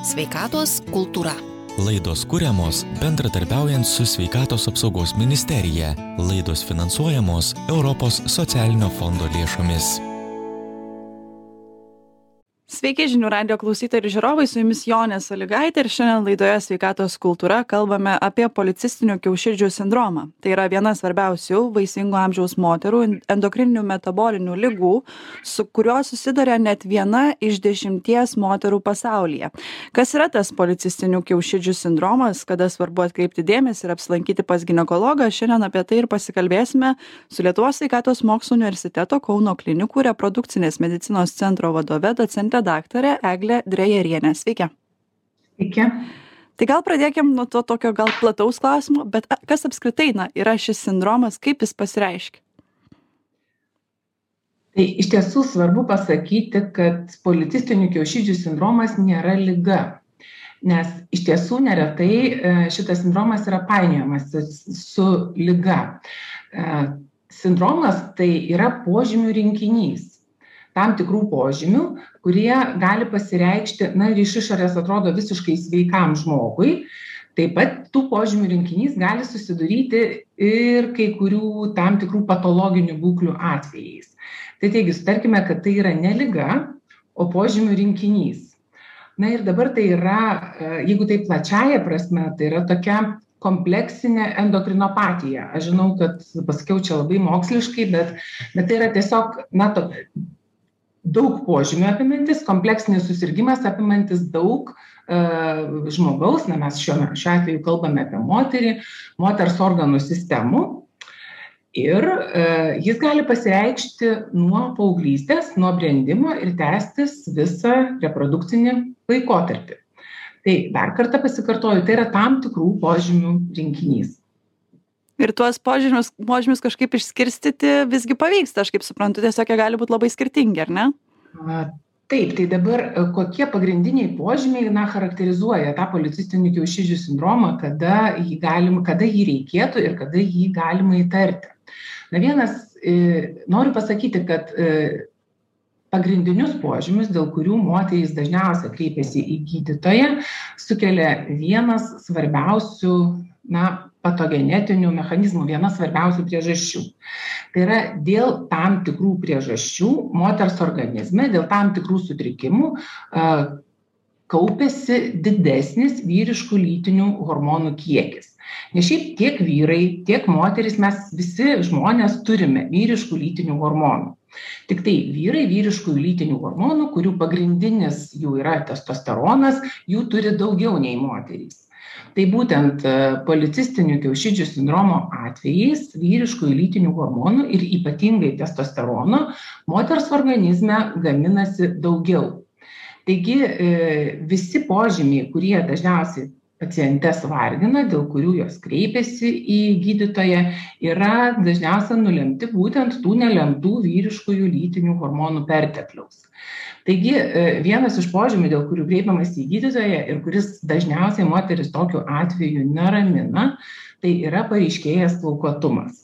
Sveikatos kultūra. Laidos kuriamos bendradarbiaujant su Sveikatos apsaugos ministerija. Laidos finansuojamos Europos socialinio fondo lėšomis. Sveiki žinių radijo klausytojai ir žiūrovai, su jumis Jonė Salygaitė ir šiandien laidoje Sveikatos kultūra kalbame apie policistinių kiaušidžių sindromą. Tai yra viena svarbiausių vaisingo amžiaus moterų endokrininių metabolinių ligų, su kuriuo susiduria net 1 iš 10 moterų pasaulyje. Kas yra tas policistinių kiaušidžių sindromas, kada svarbu atkreipti dėmesį ir apsilankyti pas ginekologą, šiandien apie tai ir pasikalbėsime su Lietuvos sveikatos mokslų universiteto Kauno klinikų reprodukcinės medicinos centro vadove docente daktarė Eglė Drejerienė. Sveiki. Sveiki. Tai gal pradėkim nuo to tokio gal plataus klausimo, bet kas apskritai yra šis sindromas, kaip jis pasireiškia? Tai iš tiesų svarbu pasakyti, kad policistinių kiaušidžių sindromas nėra liga, nes iš tiesų neretai šitas sindromas yra painiojamas su liga. Sindromas tai yra požymių rinkinys. Tam tikrų požymių, kurie gali pasireikšti, ir iš išorės atrodo visiškai sveikam žmogui. Taip pat tų požymių rinkinys gali susiduryti ir kai kurių tam tikrų patologinių būklių atvejais. Tai taigi, sutarkime, kad tai yra ne liga, o požymių rinkinys. Ir dabar tai yra, jeigu tai plačiaja prasme, tai yra tokia kompleksinė endokrinopatija. Aš žinau, kad pasakiau čia labai moksliškai, bet tai yra tiesiog, daug požymių apimantis, kompleksinis susirgimas apimantis daug žmogaus, mes šiuo atveju kalbame apie moters organų sistemų ir jis gali pasireikšti nuo paauglystės, nuo brendimo ir tęstis visą reprodukcinį laikotarpį. Tai dar kartą pasikartoju, tai yra tam tikrų požymių rinkinys. Ir tuos požymius kažkaip išskirstyti visgi pavyksta, aš kaip suprantu, tiesiog jie gali būti labai skirtingi, ar ne? Taip, tai dabar kokie pagrindiniai požymiai charakterizuoja tą policistinių kiaušidžių sindromą, kada jį reikėtų ir kada jį galima įtarti. Noriu pasakyti, kad pagrindinius požymius, dėl kurių moterys dažniausiai kreipiasi į gydytoją, sukelia vienas svarbiausių patogenetinių mechanizmų, viena svarbiausių priežasčių. Tai yra dėl tam tikrų priežasčių moters organizme, dėl tam tikrų sutrikimų kaupiasi didesnis vyriškų lytinių hormonų kiekis. Nes šiaip tiek vyrai, tiek moterys, mes visi žmonės turime vyriškų lytinių hormonų. Tik tai vyrai vyriškų lytinių hormonų, kurių pagrindinis jų yra testosteronas, jų turi daugiau nei moterys. Tai būtent policistinių kiaušidžių sindromo atvejais vyriškų lytinių hormonų ir ypatingai testosterono moters organizme gaminasi daugiau. Taigi visi požymiai, kurie dažniausiai pacientes vargina, dėl kurių jos kreipiasi į gydytoją, yra dažniausiai nulemti būtent tų nelemtų vyriškųjų lytinių hormonų pertekliaus. Taigi vienas iš požymių, dėl kurių kreipiamas į gydytoją ir kuris dažniausiai moteris tokiu atveju neramina, tai yra paryškėjęs plaukuotumas.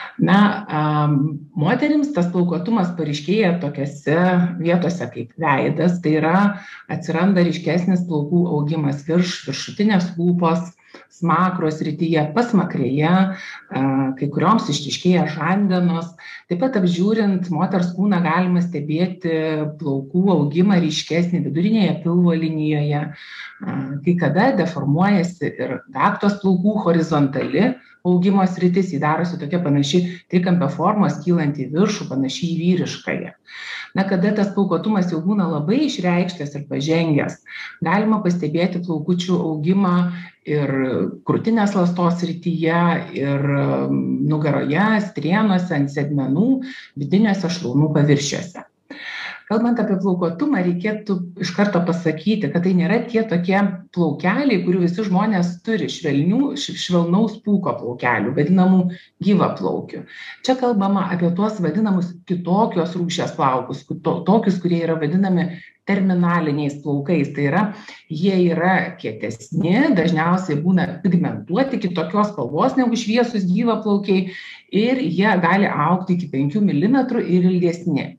Moterims tas plaukuotumas paryškėja tokiose vietose kaip veidas, tai yra atsiranda ryškesnis plaukų augimas viršutinės lūpos, smakro srityje, pasmakrėje, kai kurioms išryškėja žandenos. Taip pat apžiūrint moters kūną galima stebėti plaukų augimą ryškesnį vidurinėje pilvo linijoje, kai kada deformuojasi ir gaktos plaukų horizontali augimo sritis, jį darosi tokia panaši trikampio formos kylanti į viršų, panaši į vyriškąją. Kada tas plaukuotumas jau būna labai išreikštas ir pažengęs, galima pastebėti plaukučių augimą ir krūtinės ląstos srityje, ir nugaroje, strėnuose, ant sėdmenų, vidiniuose šlaunų paviršiuose. Kalbant apie plaukuotumą, reikėtų iš karto pasakyti, kad tai nėra tie tokie plaukeliai, kurių visi žmonės turi, švelnaus pūko plaukelių, vadinamų gyvaplaukių. Čia kalbama apie tuos vadinamus kitokios rūšies plaukus, tokius, kurie yra vadinami terminaliniais plaukais. Tai yra, jie yra kietesni, dažniausiai būna pigmentuoti, kitokios spalvos negu šviesus gyvaplaukiai ir jie gali augti iki 5 mm ir ilgesni.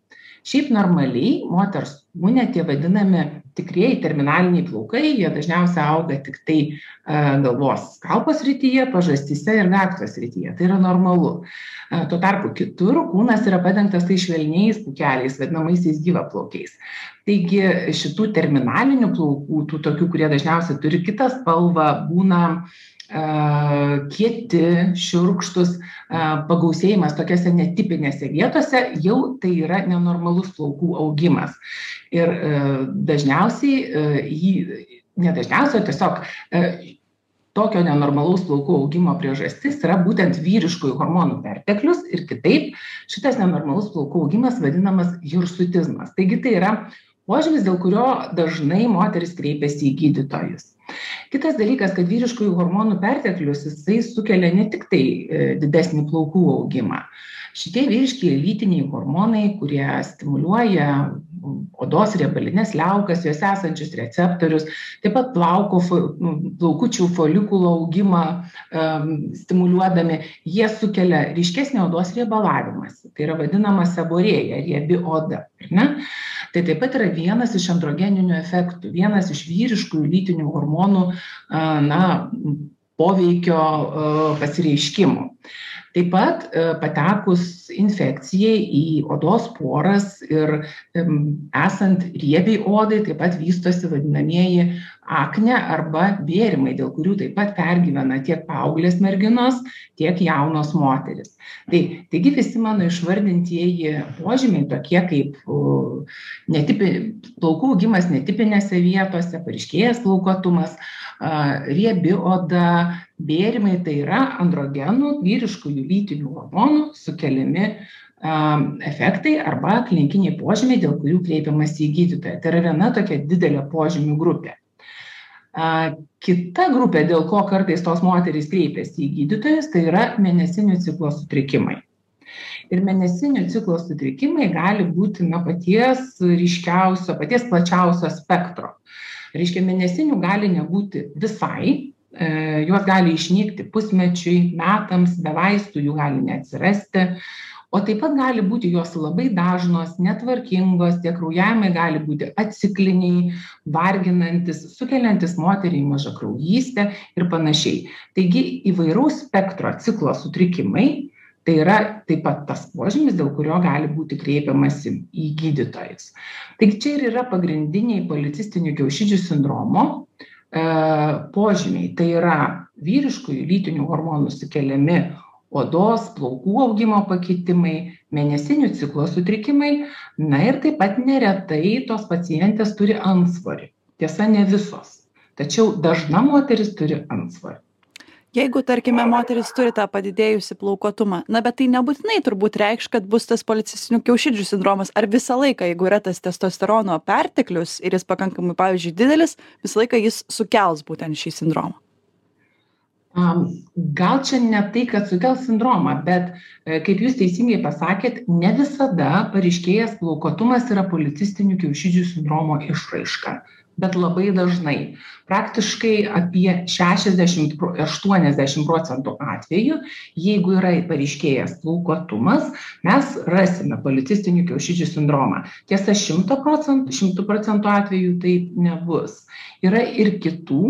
Šiaip normaliai moters kūne tie vadinami tikrieji terminaliniai plaukai, jie dažniausiai auga tik tai galvos kalpo srityje, pažastyse ir gaktos srityje. Tai yra normalu. Tuo tarpu kitur kūnas yra padengtas tai švelniais pūkeliais, vadinamaisiais gyvaplaukiais. Taigi šitų terminalinių plaukų, tų tokių, kurie dažniausiai turi kitą spalvą, būna kieti, šiurkštus, pagausėjimas tokiose netipinėse vietose, jau tai yra nenormalus plaukų augimas. Ir dažniausiai, tiesiog tokio nenormalaus plaukų augimo priežastis yra būtent vyriškųjų hormonų perteklius ir kitaip šitas nenormalus plaukų augimas vadinamas hirsutizmas. Taigi tai yra požymis, dėl kurio dažnai moteris kreipiasi į gydytojus. Kitas dalykas, kad vyriškųjų hormonų perteklius jisai sukelia ne tik tai didesnį plaukų augimą. Šitie vyriškieji lytiniai hormonai, kurie stimuliuoja odos riebalines liaukas, juose esančius receptorius, taip pat plaukučių folikulo augimą stimuliuodami, jie sukelia ryškesnį odos riebalavimąsi. Tai yra vadinama seborėja, riebi oda. Ne? Tai taip pat yra vienas iš androgeninių efektų, vienas iš vyriškųjų lytinių hormonų poveikio pasireiškimų. Taip pat patekus infekcijai į odos poras ir esant riebiai odai, taip pat vystosi vadinamieji akne arba bėrimai, dėl kurių taip pat pergyvena tiek paauglės merginos, tiek jaunos moteris. Taigi visi mano išvardintieji požymiai, tokie kaip plaukų augimas netipinėse vietose, paryškėjęs plaukuotumas, riebi oda, bėrimai, tai yra androgenų, vyriškųjų lytinių hormonų sukeliami efektai arba klinikiniai požymiai, dėl kurių kreipiamasi į gydytoją. Tai yra viena tokia didelė požymių grupė. Kita grupė, dėl ko kartais tos moterys kreipiasi į gydytojus, tai yra mėnesinių ciklo sutrikimai. Ir mėnesinių ciklo sutrikimai gali būti paties ryškiausio, paties plačiausio spektro. Reiškia, mėnesinių gali nebūti visai, juos gali išnykti pusmečiui, metams, be vaistų jų gali neatsirasti, o taip pat gali būti jos labai dažnos, netvarkingos, tie kraujavimai gali būti acikliniai, varginantis, sukeliantis moteriai mažakraujystę ir panašiai. Taigi įvairaus spektro ciklo sutrikimai, tai yra taip pat tas požymis, dėl kurio gali būti kreipiamasi į gydytojus. Taigi čia ir yra pagrindiniai policistinių kiaušidžių sindromo požymiai. Tai yra vyriškųjų lytinių hormonų sukeliami odos, plaukų augimo pakitimai, mėnesinių ciklo sutrikimai, ir taip pat neretai tos pacientės turi antsvorį. Tiesa, ne visos, tačiau dažna moteris turi antsvorį. Jeigu, tarkime, moteris turi tą padidėjusį plaukuotumą, bet tai nebūtinai turbūt reikš, kad bus tas policistinių kiaušidžių sindromas. Ar visą laiką, jeigu yra tas testosterono perteklius ir jis pakankamai, pavyzdžiui, didelis, visą laiką jis sukels būtent šį sindromą? Gal čia ne tai, kad sukels sindromą, bet, kaip jūs teisingai pasakėt, ne visada paryškėjęs plaukuotumas yra policistinių kiaušidžių sindromo išraiška, bet labai dažnai. Praktiškai apie 60–80% atvejų, jeigu yra paryškėjęs plaukuotumas, mes rasime policistinių kiaušidžių sindromą. Tiesa, 100% atvejų taip nebus. Yra ir kitų,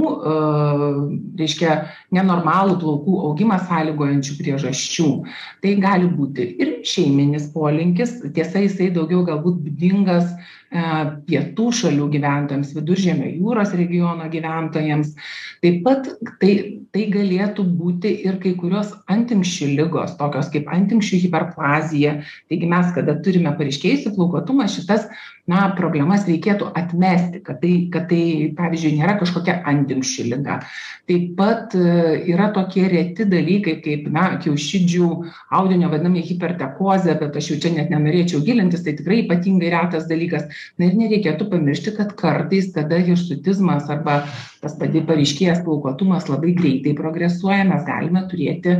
nenormalų plaukų augimą sąlygojančių priežasčių. Tai gali būti ir šeiminis polinkis, tiesa, jisai daugiau galbūt būdingas pietų šalių gyventojams, Viduržemio jūros regiono gyventojams. Taip pat tai galėtų būti ir kai kurios antinkščių ligos, tokios kaip antinkščių hiperplazija. Taigi mes, kada turime paryškėjusį plaukuotumą, šitas problemas reikėtų atmesti, kad tai, pavyzdžiui, nėra kažkokia antinkščių liga. Taip pat yra tokie reti dalykai, kaip kiaušidžių audinio vadinami hipertekozė, bet aš jau čia net nenorėčiau gilintis, tai tikrai ypatingai retas dalykas. Ir nereikėtų pamiršti, kad kartais, kada hirsutizmas arba tas paryškėjęs plaukuotumas labai greitai progresuoja, mes galime turėti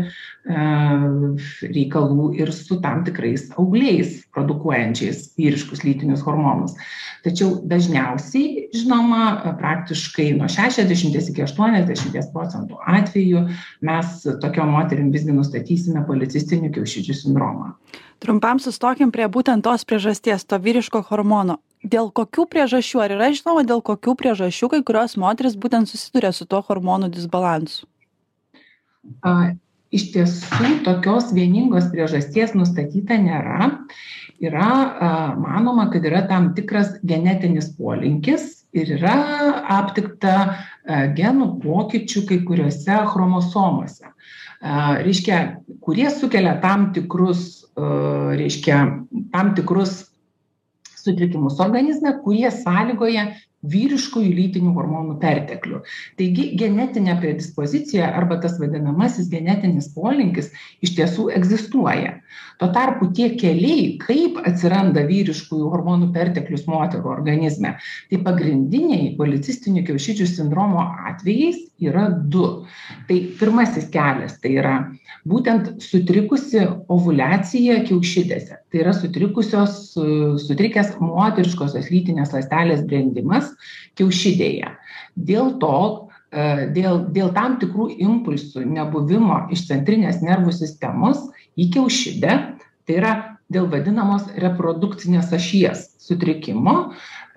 reikalų ir su tam tikrais augliais produkuojančiais vyriškus lytinius hormonus. Tačiau dažniausiai, žinoma, praktiškai nuo 60 iki 80% atvejų mes tokiom moterim visgi nustatysime policistinių kiaušidžių sindromą. Trumpam sustokim prie būtent tos priežasties, to vyriško hormono. Dėl kokių priežasčių, ar yra žinoma, dėl kokių priežasčių kai kurios moteris būtent susiduria su tuo hormonų disbalansu? Iš tiesų, tokios vieningos priežasties nustatyta nėra. Yra manoma, kad yra tam tikras genetinis polinkis ir yra aptikta genų pokyčių kai kuriuose chromosomose. Reiškia, kurie sukelia tam tikrus sutrikimus organizme, kurie sąlygoja vyriškųjų lytinių hormonų perteklių. Taigi genetinė predispozicija arba tas vadinamasis genetinis polinkis iš tiesų egzistuoja. Tuo tarpu tie keliai, kaip atsiranda vyriškųjų hormonų perteklius moterų organizme, tai pagrindiniai policistinių kiaušidžių sindromo atvejais yra 2. Tai pirmasis kelias tai yra būtent sutrikusi ovuliacija kiaušidėse. Tai yra sutrikęs moteriškosios lytinės ląstelės brendimas kiaušidėje. Dėl tam tikrų impulsų nebuvimo iš centrinės nervų sistemos į kiaušidę, tai yra dėl vadinamos reprodukcinės ašies sutrikimo,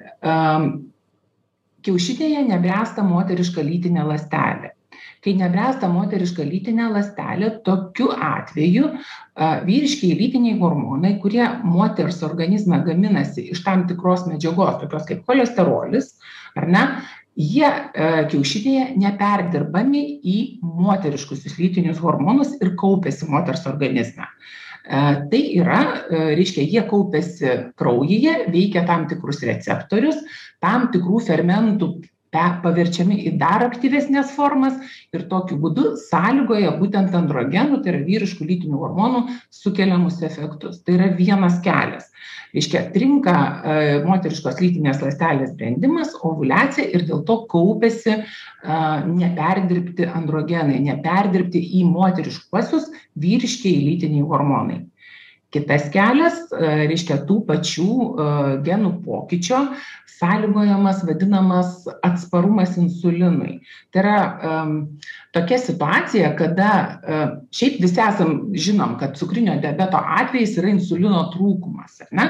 kiaušidėje nebręsta moteriška lytinė ląstelė. Kai nebręsta moteriška lytinė ląstelė, tokiu atveju vyriškiai lytiniai hormonai, kurie moters organizme gaminasi iš tam tikros medžiagos, tokios kaip cholesterolis, ar ne, jie kiaušidėje neperdirbami į moteriškusius lytinius hormonus ir kaupiasi moters organizme. Tai yra, reiškia, jie kaupiasi kraujyje, veikia tam tikrus receptorius, tam tikrų fermentų paverčiami į dar aktyvesnės formas ir tokiu būdu sąlygoja būtent androgenų, tai yra vyriškų lytinių hormonų sukeliamus efektus. Tai yra vienas kelias. Reiškia, trinka moteriškos lytinės ląstelės brendimas, ovuliacija ir dėl to kaupiasi neperdirbti androgenai, neperdirbti į moteriškuosius vyriškiai lytiniai hormonai. Kitas kelias, reiškia, tų pačių genų pokyčio sąlygojamas vadinamas atsparumas insulinui. Tai yra tokia situacija, kada šiaip visi žinom, kad cukrinio diabeto atvejais yra insulino trūkumas, ar ne,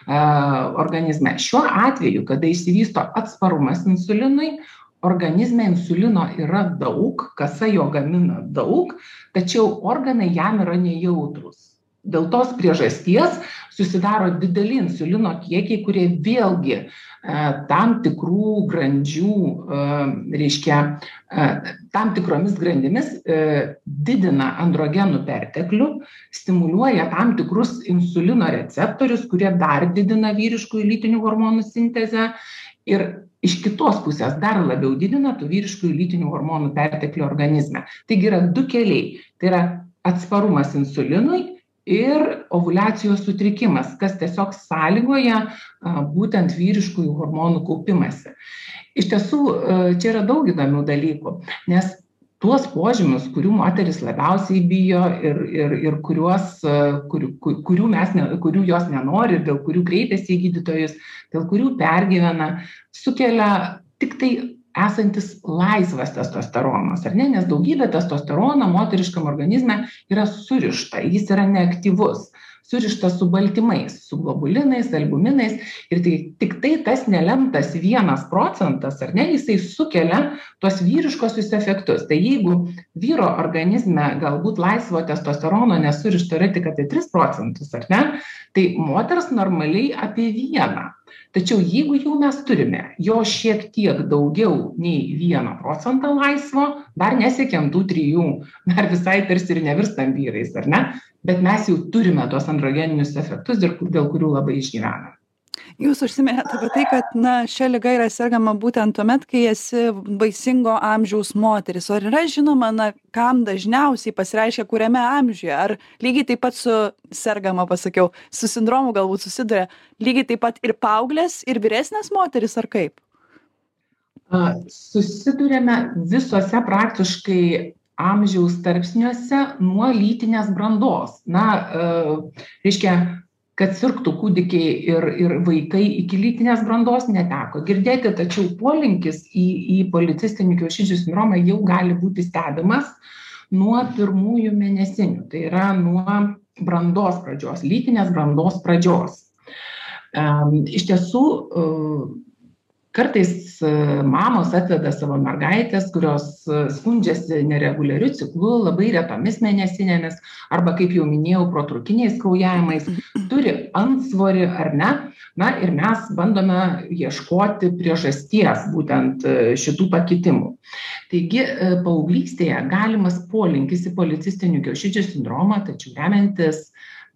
organizme. Šiuo atveju, kada išsivysto atsparumas insulinui, organizme insulino yra daug, kasa jo gamina daug, tačiau organai jam yra nejautrūs. Dėl tos priežasties susidaro dideli insulino kiekiai, kurie vėlgi tam tikrų grandžių, reiškia, tam tikromis grandimis didina androgenų perteklių, stimuliuoja tam tikrus insulino receptorius, kurie dar didina vyriškųjų lytinių hormonų sintezę ir iš kitos pusės dar labiau didina tų vyriškųjų lytinių hormonų perteklį organizme. Taigi yra 2 keliai. Tai yra atsparumas insulinui ir ovuliacijos sutrikimas, kas tiesiog sąlygoja būtent vyriškųjų hormonų kaupimąsi. Iš tiesų, čia yra daug įdomių dalykų, nes tuos požymius, kurių moteris labiausiai bijo ir kurių jos nenori ir dėl kurių kreipiasi į gydytojus, dėl kurių pergyvena, sukelia tik tai esantis laisvas testosteronas, ar ne? Nes daugybė testosterono moteriškam organizme yra surišta, jis yra neaktyvus, surišta su baltymais, su globulinais, albuminais ir tai tik tai tas nelemtas 1%, ar ne, jisai sukelia tuos vyriškosius efektus. Tai jeigu vyro organizme galbūt laisvo testosterono nesurišta yra tik apie 3%, ar ne, tai moters normaliai apie 1%. Tačiau jeigu jau mes turime jo šiek tiek daugiau nei 1% laisvo, dar nesiekiam tų 3, dar visai tarsi ir nevirstam vyrais, ar ne? Bet mes jau turime tuos androgeninius efektus, dėl kurių labai išgyvename. Jūs užsiminėte apie tai, kad šia liga yra sergama būtent tuomet, kai esi vaisingo amžiaus moteris. O yra žinoma, kam dažniausiai pasireiškia kuriame amžiuje? Ar lygiai taip pat su sindromu galbūt susiduria lygiai taip pat ir paauglės, ir vyresnės moteris, ar kaip? Susiduriame visose praktiškai amžiaus tarpsniuose nuo lytinės brandos. Reiškia, kad sirgtų kūdikiai ir vaikai iki lytinės brandos neteko girdėti, tačiau polinkis į policistinių kiaušidžių sindromą jau gali būti stebimas nuo pirmųjų mėnesinių. Tai yra nuo brandos pradžios, lytinės brandos pradžios. Iš tiesų, kartais mamos atveda savo mergaitės, kurios skundžiasi nereguliariu ciklu, labai retomis mėnesinėmis, arba, kaip jau minėjau, protrūkiniais kraujavimais, turi antsvorį ar ne. Na ir mes bandome ieškoti priežasties būtent šitų pakitimų. Taigi, paauglystėje galimas polinkis į policistinių kiaušidžių sindromą, tačiau remiantis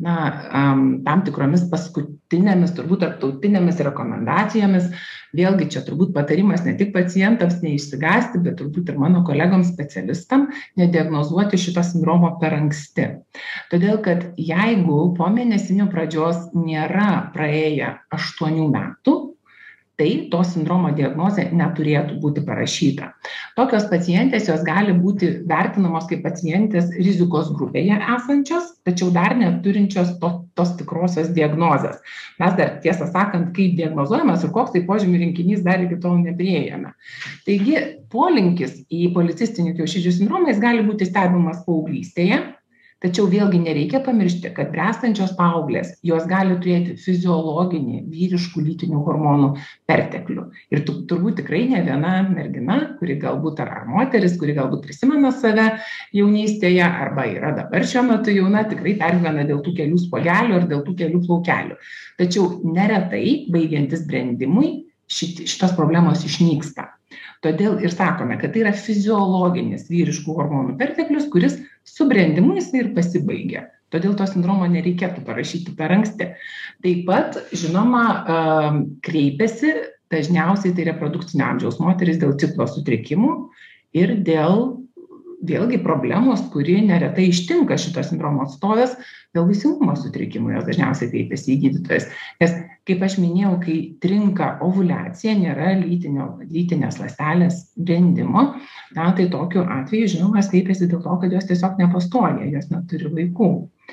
tam tikromis paskutinėmis, turbūt tarptautinėmis rekomendacijomis. Vėlgi čia turbūt patarimas ne tik pacientams neišsigąsti, bet turbūt ir mano kolegoms specialistam nediagnozuoti šito sindromo per anksti. Todėl, kad jeigu po mėnesinių pradžios nėra praėję 8 metų, tai to sindromo diagnozė neturėtų būti parašyta. Tokios pacientės jos gali būti vertinamos kaip pacientės rizikos grupėje esančios, tačiau dar neturinčios tos tikrosios diagnozės. Mes dar, tiesą sakant, kaip diagnozuojamas ir koks tai požymių rinkinys dar iki tol nepriėjome. Taigi, polinkis į policistinių kiaušidžių sindromą jis gali būti stebimas paauglystėje. Tačiau vėlgi nereikia pamiršti, kad bręstančios paauglės, jos gali turėti fiziologinį vyriškų lytinių hormonų perteklių. Ir turbūt tikrai ne viena mergina, kuri galbūt ar moteris, kuri galbūt prisimena save jaunystėje, arba yra dabar šiuo metu jauna, tikrai pergyvena dėl tų kelių spuogelių ar dėl tų kelių plaukelių. Tačiau neretai, baigiantis brendimui, šitos problemos išnyksta. Todėl ir sakome, kad tai yra fiziologinis vyriškų hormonų perteklius, kuris su brendimu jis ir pasibaigia. Todėl to sindromo nereikėtų parašyti per anksti. Taip pat, žinoma, kreipiasi dažniausiai tai reprodukcinio amžiaus moteris dėl ciklo sutrikimų ir dėl vėlgi problemos, kuri neretai ištinka šito sindromo atstovės, dėl vaisingumo sutrikimų, jos dažniausiai kreipiasi į gydytojas. Nes, kaip aš minėjau, kai trinka ovuliacija, nėra lytinės ląstelės brendimo, tai tokiu atveju, žinoma, kreipiasi dėl to, kad jos tiesiog nepastoja, jos neturi vaikų.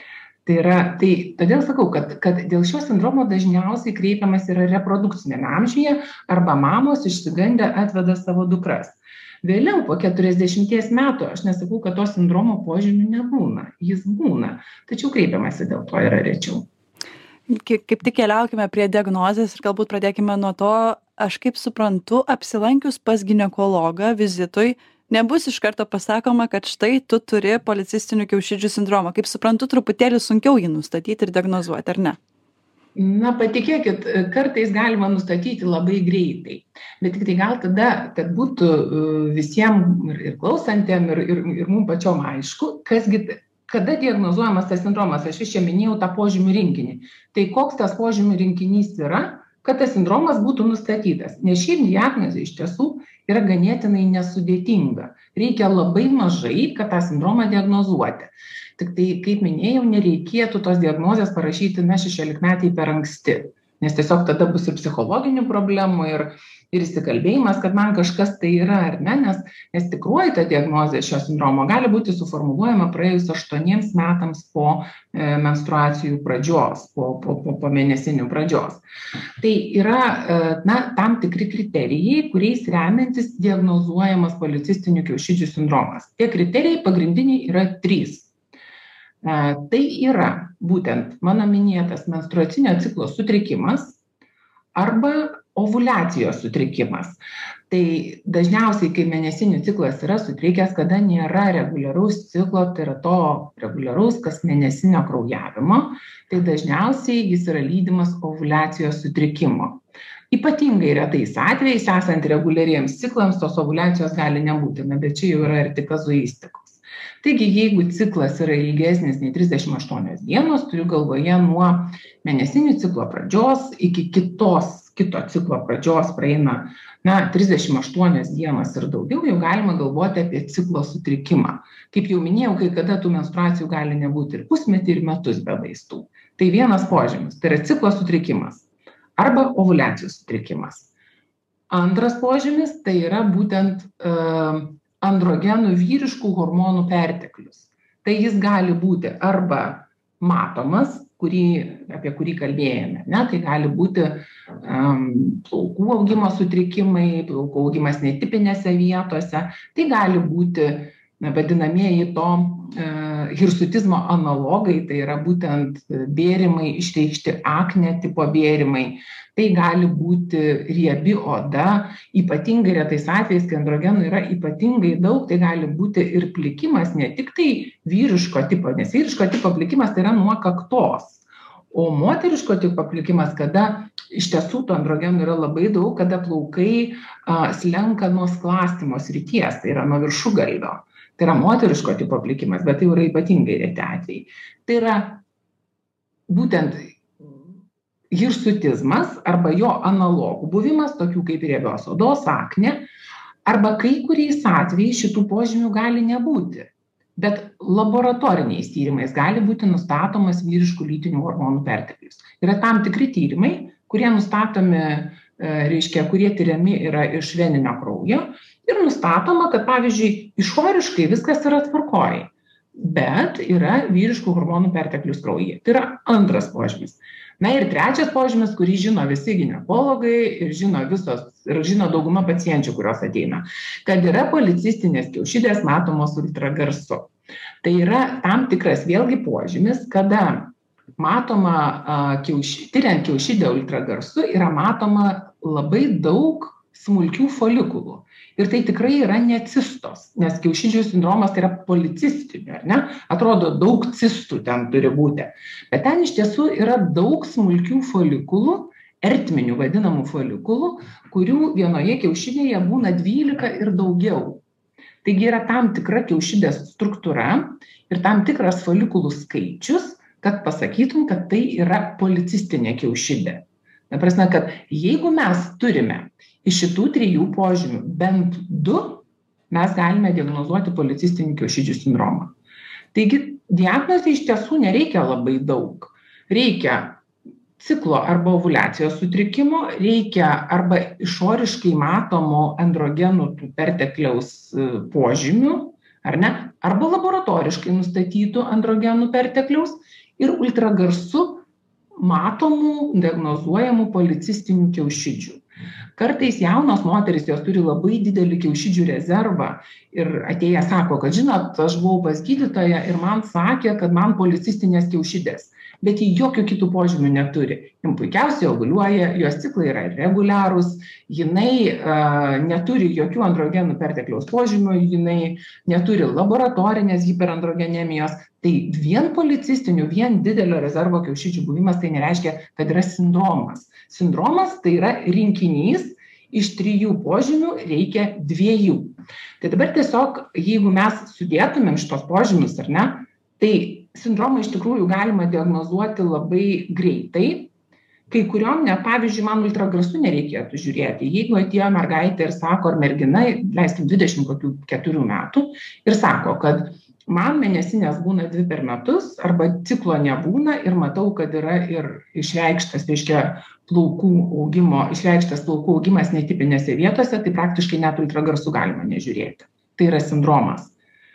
Todėl sakau, kad dėl šio sindromo dažniausiai kreipiamas yra reprodukcinėme amžiuje arba mamos išsigandę atveda savo dukras. Vėliau, po 40 metų, aš nesakau, kad to sindromo požymių nebūna, jis būna, tačiau kreipiamasi dėl to yra rečiau. Kaip tik keliaukime prie diagnozės ir galbūt pradėkime nuo to, aš kaip suprantu, apsilankius pas ginekologą vizitui, nebus iš karto pasakoma, kad štai tu turi policistinių kiaušidžių sindromą. Kaip suprantu, truputėlį sunkiau jį nustatyti ir diagnozuoti, ar ne? Na, patikėkit, kartais galima nustatyti labai greitai, bet tik tai gal tada, kad būtų visiems ir klausantiem, ir mums pačiom aišku, kada diagnozuojamas tas sindromas. Aš čia minėjau tą požymių rinkinį. Tai koks tas požymių rinkinys yra, kad tas sindromas būtų nustatytas. Nes ši diagnozė iš tiesų yra ganėtinai nesudėtinga. Reikia labai mažai, kad tą sindromą diagnozuoti. Tik tai, kaip minėjau, nereikėtų tos diagnozės parašyti 16-metei per anksti, nes tiesiog tada bus ir psichologinių problemų, ir įsikalbėjimas, kad man kažkas tai yra ar ne, nes tikroji ta diagnozė šio sindromo gali būti suformuluojama praėjus 8 metams po menstruacijų pradžios, po mėnesinių pradžios. Tai yra tam tikri kriterijai, kuriais remiantis diagnozuojamas policistinių kiaušidžių sindromas. Tie kriterijai pagrindiniai yra 3. Tai yra būtent mano minėtas menstruacinio ciklo sutrikimas arba ovuliacijos sutrikimas. Tai dažniausiai, kai mėnesinių ciklas yra sutrikęs, kada nėra reguliaraus ciklo, tai yra to reguliaraus kasmėnesinio kraujavimo, tai dažniausiai jis yra lydimas ovuliacijos sutrikimo. Ypatingai retais atvejais, esant reguliariems ciklams, tos ovuliacijos gali nebūti, bet čia jau yra ir tik kazuistikos. Taigi, jeigu ciklas yra ilgesnis nei 38 dienos, turiu galvoje nuo mėnesinių ciklo pradžios iki kito ciklo pradžios praeina 38 dienas ir daugiau, jau galima galvoti apie ciklo sutrikimą. Kaip jau minėjau, kai kada tų menstruacijų gali nebūti ir pusmetį, ir metus be vaistų. Tai vienas požymis, tai yra ciklo sutrikimas arba ovuliacijos sutrikimas. Antras požymis, tai yra būtent androgenų vyriškų hormonų perteklius. Tai jis gali būti arba matomas, apie kurį kalbėjome. Tai gali būti plaukų augimo sutrikimai, plaukų augimas netipinėse vietose, tai gali būti vadinamieji to hirsutizmo analogai, tai yra būtent bėrimai, išreikšti akne tipo bėrimai. Tai gali būti riebi oda, ypatingai retais atvejais, kai androgenų yra ypatingai daug, tai gali būti ir plikimas, ne tik tai vyriško tipo, nes vyriško tipo plikimas tai yra nuo kaktos. O moteriško tipo plikimas, kada iš tiesų tų androgenų yra labai daug, kada plaukai slenka nuo sklastymo srities, tai yra nuo viršugalvio. Tai yra moteriško tipo plikimas, bet tai yra ypatingai reti atvejai. Tai yra būtent hirsutizmas arba jo analogų buvimas, tokių kaip riebios odos, akne, arba kai kuriais atvejais šitų požymių gali nebūti. Bet laboratoriniais tyrimais gali būti nustatomas vyriškų lytinių hormonų perteklius. Yra tam tikri tyrimai, kurie nustatomi, kurie tyriami yra iš veninio kraujo ir nustatoma, kad pavyzdžiui, išoriškai viskas yra tvarkoj, bet yra vyriškų hormonų perteklius kraujyje. Tai yra antras požymis. Na ir trečias požymis, kurį žino visi ginekologai ir žino dauguma pacienčių, kurios ateina, kad yra policistinės kiaušidės matomos ultragarsu. Tai yra tam tikras vėlgi požymis, kada matoma, tyriant kiaušidę ultragarsu, yra matoma labai daug smulkių folikulų. Ir tai tikrai yra ne cistos, nes kiaušidžių sindromas tai yra policistinių, ar ne? Atrodo, daug cistų ten turi būti. Bet ten iš tiesų yra daug smulkių folikulų, ertminių vadinamų folikulų, kurių vienoje kiaušidėje būna 12 ir daugiau. Taigi yra tam tikra kiaušidės struktūra ir tam tikras folikulų skaičius, kad pasakytum, kad tai yra policistinė kiaušidė. Ta prasme, kad jeigu mes turime iš šitų 3 požymių bent 2, mes galime diagnozuoti policistinį kiaušidžių sindromą. Taigi, diagnozei iš tiesų nereikia labai daug. Reikia ciklo arba ovuliacijos sutrikimo, reikia arba išoriškai matomo androgenų pertekliaus požymių, ar ne, arba laboratoriškai nustatytų androgenų pertekliaus ir ultragarsu matomų, diagnozuojamų policistinių kiaušidžių. Kartais jaunos moterys, jos turi labai didelį kiaušidžių rezervą ir atėję sako, kad žinot, aš buvau pas gydytoją ir man sakė, kad man policistinės kiaušidės, bet jie jokių kitų požymių neturi. Jis puikiausiai ovuliuoja, jos ciklai yra reguliarūs, jinai neturi jokių androgenų pertekliaus požymių, jinai neturi laboratorinės hiperandrogenemijos. Tai vien policistinių, vien didelio rezervo kiaušidžių buvimas tai nereiškia, kad yra sindromas. Sindromas tai yra rinkinys, iš 3 požymių reikia 2. Tai dabar tiesiog, jeigu mes sudėtumėm šitos požymius, ar ne, tai sindromą iš tikrųjų galima diagnozuoti labai greitai. Kai kuriom, pavyzdžiui, man ultragarsu nereikėtų žiūrėti. Jeigu atėjo mergaitė ir sako, ar mergina, leiskim 24 metų, ir sako, kad man mėnesinės būna 2 per metus, arba ciklo nebūna ir matau, kad yra ir išreikštas plaukų augimas netipinėse vietose, tai praktiškai net ultragarsu galima nežiūrėti. Tai yra sindromas.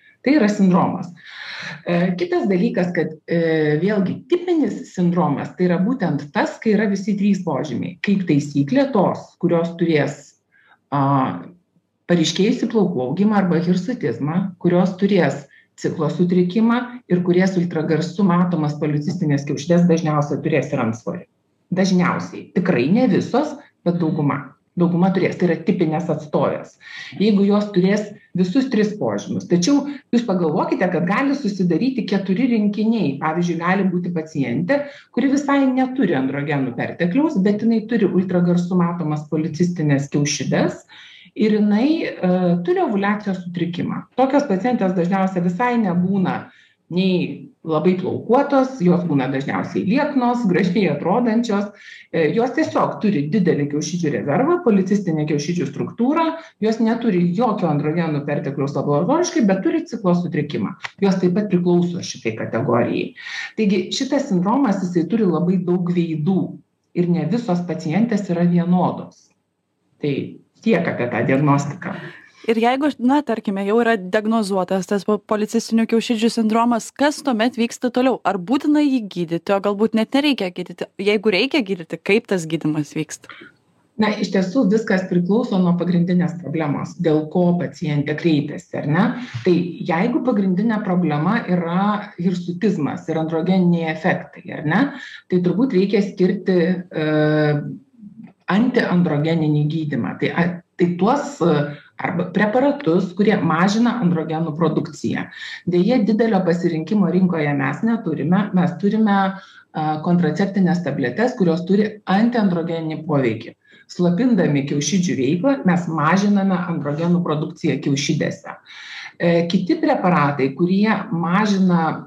Kitas dalykas, kad vėlgi tipinis sindromas tai yra būtent tas, kai yra visi 3 požymiai. Kaip taisyklė tos, kurios turės paryškėjusi plaukų augimą arba hirsutizmą, kurios turės ciklo sutrikimą ir kuries ultragarsu matomas policistinės kiaušidės, dažniausiai turės ir antsvorį. Dažniausiai. Tikrai ne visos, bet dauguma. Dauguma turės, tai yra tipinės atstovės. Jeigu jos turės visus 3 požymius. Tačiau jūs pagalvokite, kad gali susidaryti 4 rinkiniai. Pavyzdžiui, gali būti pacientė, kuri visai neturi androgenų pertekliaus, bet jinai turi ultragarsu matomas policistinės kiaušidės ir jinai turi ovuliacijos sutrikimą. Tokios pacientės dažniausiai visai nebūna nei labai plaukuotos, jos būna dažniausiai lieknos, gražiai atrodančios, jos tiesiog turi didelį kiaušidžių rezervą, policistinę kiaušidžių struktūrą, jos neturi jokio androgenų pertekliaus laboratoriškai, bet turi ciklo sutrikimą. Jos taip pat priklauso šitai kategorijai. Taigi šitas sindromas, jisai turi labai daug veidų ir ne visos pacientės yra vienodos. Tai tiek apie tą diagnostiką. Ir jeigu, tarkime, jau yra diagnozuotas tas policistinių kiaušidžių sindromas, kas tuomet vyksta toliau? Ar būtina jį gydyti, o galbūt net nereikia gydyti? Jeigu reikia gydyti, kaip tas gydymas vyksta? Na, iš tiesų viskas priklauso nuo pagrindinės problemos, dėl ko pacientė kreipiasi, ar ne? Tai jeigu pagrindinė problema yra hirsutizmas ir androgeniniai efektai, ar ne, tai turbūt reikia skirti antiandrogeninį gydymą. Tai tuos arba preparatus, kurie mažina androgenų produkciją. Deja, didelio pasirinkimo rinkoje mes neturime. Mes turime kontraceptinės tabletes, kurios turi antiandrogeninį poveikį. Slopindami kiaušidžių veiklą, mes mažiname androgenų produkciją kiaušidėse. Kiti preparatai, kurie mažina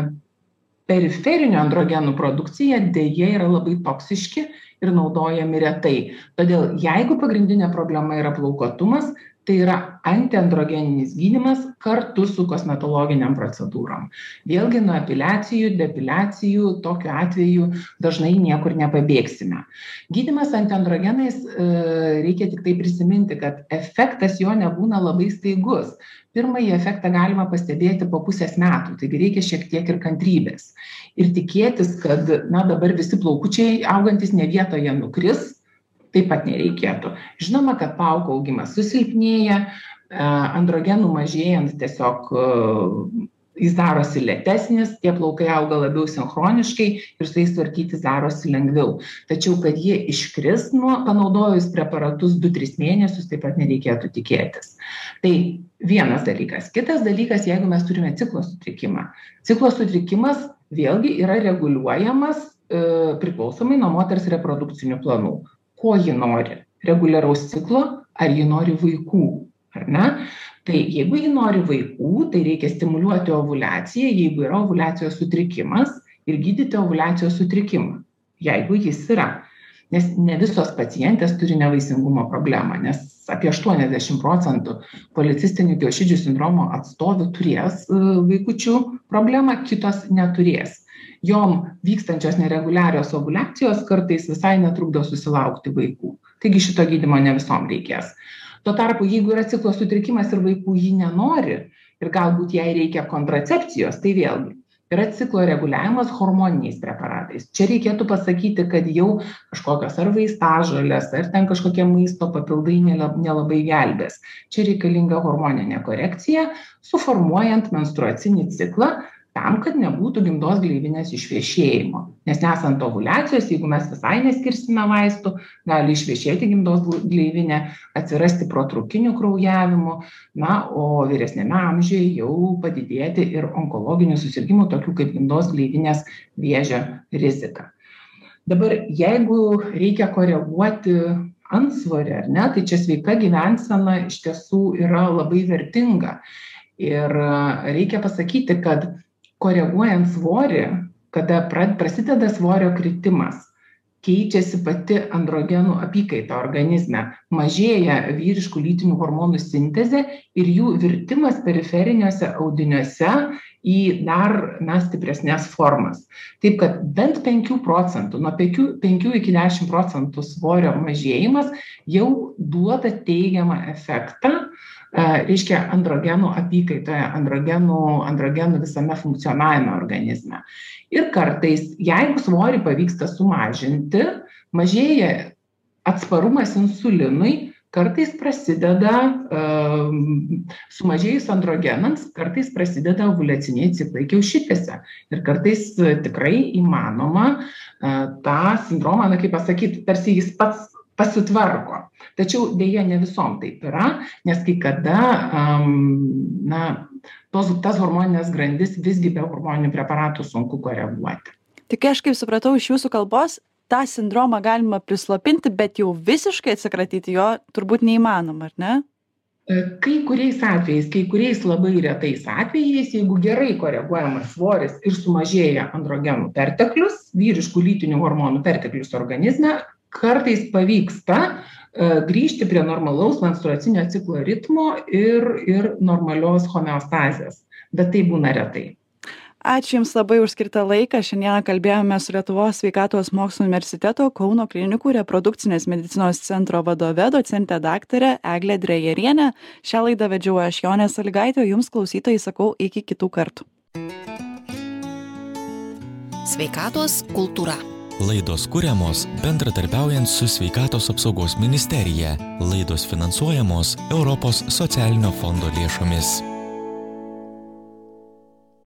periferinio androgenų produkciją, deja yra labai toksiški ir naudojami retai. Todėl, jeigu pagrindinė problema yra plaukuotumas, tai yra antiandrogeninis gydymas kartu su kosmetologiniam procedūrom. Vėlgi nuo epiliacijų, depiliacijų, tokiu atveju dažnai niekur nepabėgsime. Gydymas antiandrogenais reikia tik tai prisiminti, kad efektas jo nebūna labai staigus. Pirmąjį efektą galima pastebėti po pusės metų, taigi reikia šiek tiek ir kantrybės. Ir tikėtis, kad dabar visi plaukučiai augantis ne vietoje nukris, taip pat nereikėtų. Žinoma, kad plauko augimas susilpnėja, androgenų mažėjant tiesiog jis darosi lėtesnis, tie plaukai auga labiau sinchroniškai ir su jais tvarkytis darosi lengviau. Tačiau, kad jie iškris panaudojus preparatus 2-3 mėnesius, taip pat nereikėtų tikėtis. Tai vienas dalykas. Kitas dalykas, jeigu mes turime ciklo sutrikimą. Ciklo sutrikimas vėlgi yra reguliuojamas priklausomai nuo moters reprodukcinių planų. Ko ji nori? Reguliaraus ciklo, ar ji nori vaikų, ar ne? Tai jeigu ji nori vaikų, tai reikia stimuliuoti ovuliaciją, jeigu yra ovuliacijos sutrikimas, ir gydyti ovuliacijos sutrikimą, jeigu jis yra. Nes ne visos pacientės turi nevaisingumo problemą, nes apie 80% policistinių kiaušidžių sindromo atstovių turės vaikučių problemą, kitos neturės. Jom vykstančios nereguliarios ovuliacijos kartais visai netrukdo susilaukti vaikų. Taigi šito gydymo ne visom reikės. Tuo tarpu, jeigu yra ciklo sutrikimas ir vaikų jį nenori ir galbūt jai reikia kontracepcijos, tai vėlgi yra ciklo reguliavimas hormoniniais preparatais. Čia reikėtų pasakyti, kad jau kažkokios ar vaistažolės, ar ten kažkokie maisto papildai nelabai gelbės. Čia reikalinga hormoninė korekcija, suformuojant menstruacinį ciklą, tam, kad nebūtų gimdos gleivinės išvešėjimo. Nes nesant ovuliacijos, jeigu mes visai neskirsime vaistų, gali išvešėti gimdos gleivinė, atsirasti protrūkinių kraujavimų, o vyresnėme amžiuje jau padidėti ir onkologinių susirgymų, tokių kaip gimdos gleivinės vėžio rizika. Dabar, jeigu reikia koreguoti antsvorį, ar ne, tai čia sveika gyvensena iš tiesų yra labai vertinga. Ir reikia pasakyti, kad koreguojant svorį, kada prasideda svorio kritimas, keičiasi pati androgenų apykaita organizme, mažėja vyriškų lytinių hormonų sintezė ir jų virtimas periferiniuose audiniuose į dar stipresnės formas. Taip, kad bent 5%, nuo 5 iki 10% svorio mažėjimas jau duoda teigiamą efektą, reiškia androgenų apykaitoje, androgenų visame funkcionavime organizme. Ir kartais, jeigu svorį pavyksta sumažinti, mažėja atsparumas insulinui, kartais prasideda, sumažėjus androgenams, kartais prasideda ovuliaciniai ciklai kiaušidėse. Ir kartais tikrai įmanoma tą sindromą, kaip pasakyti, tarsi jis pats pasitvarko. Tačiau dėja ne visom taip yra, nes kai kada tas hormoninės grandis visgi be hormoninių preparatų sunku koreguoti. Tik aš kaip supratau iš jūsų kalbos, tą sindromą galima prislopinti, bet jau visiškai atsikratyti jo turbūt neįmanoma, ar ne? Kai kuriais atvejais, kai kuriais labai retais atvejais, jeigu gerai koreguojamas svoris ir sumažėja androgenų perteklius, vyriškų lytinių hormonų perteklius organizme, kartais pavyksta grįžti prie normalaus menstruacinio ciklo ritmo ir normalios homeostazės, bet tai būna retai. Ačiū Jums labai už skirtą laiką. Šiandieną kalbėjome su Lietuvos sveikatos mokslų universiteto Kauno klinikų reprodukcinės medicinos centro vadove, docente daktare Egle Drejeriene. Šią laidą vedžiau aš, Jonė Sąlygaitė, o Jums klausytojai sakau iki kitų kartų. Sveikatos kultūra. Laidos kuriamos bendradarbiaujant su Sveikatos apsaugos ministerija. Laidos finansuojamos Europos socialinio fondo lėšomis.